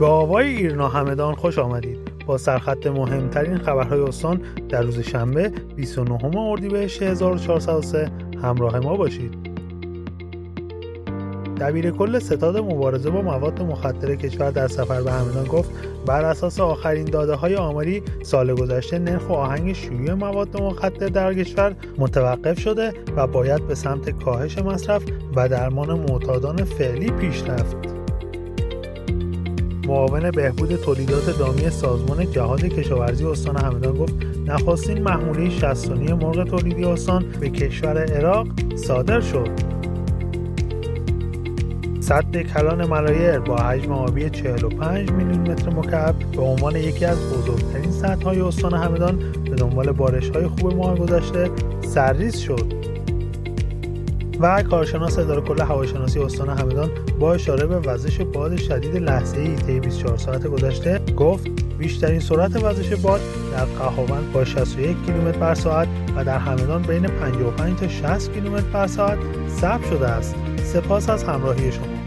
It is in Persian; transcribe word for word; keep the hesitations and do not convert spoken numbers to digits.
به آوای ایرنا همدان خوش آمدید. با سرخط مهمترین خبرهای استان در روز شنبه بیست و نهم اردیبهشت هزار و چهارصد و سه همراه ما باشید. دبیرکل ستاد مبارزه با مواد مخدر کشور در سفر به همدان گفت بر اساس آخرین داده‌های آماری سال گذشته نرخ و آهنگ شیوع مواد مخدر در کشور متوقف شده و باید به سمت کاهش مصرف و درمان معتادان فعلی پیش رفت. معاون بهبود تولیدات دامی سازمان جهاد کشاورزی استان همدان گفت نخستین محموله شصت‌تنی مرغ تولیدی استان به کشور عراق صادر شد. سد کلان ملایر با حجم آبی چهل و پنج میلیون متر مکعب به عنوان یکی از بزرگترین سدهای استان همدان به دنبال بارش‌های خوب ماه گذشته سرریز شد. و کارشناس اداره کل هواشناسی استان همدان با اشاره به وزش باد شدید لحظه‌ای طی بیست و چهار ساعت گذشته گفت بیشترین سرعت وزش باد در قهاوند با شصت و یک کیلومتر بر ساعت و در همدان بین پنجاه و پنج تا شصت کیلومتر بر ساعت ثبت شده است. سپاس از همراهی شما.